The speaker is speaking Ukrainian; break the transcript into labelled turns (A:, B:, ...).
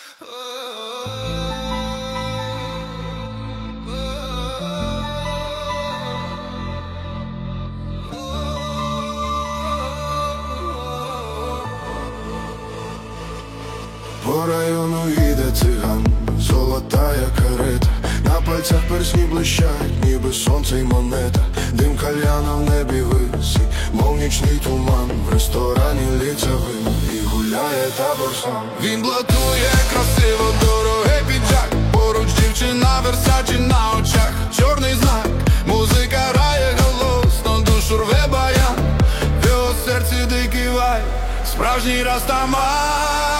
A: По району їде циган, золотая карета, на пальцях персні блищать, ніби сонце й монета. Дим кальяна в небі висить, мов нічний туман. В ресторані лється вино і гуляє табор сам. Він блатує красиво, дорогий піджак, поруч дівчина Версачі на очах. Чорний знак, музика грає голосно, душу рве баян. В його серці дикий вайб, справжній растаман.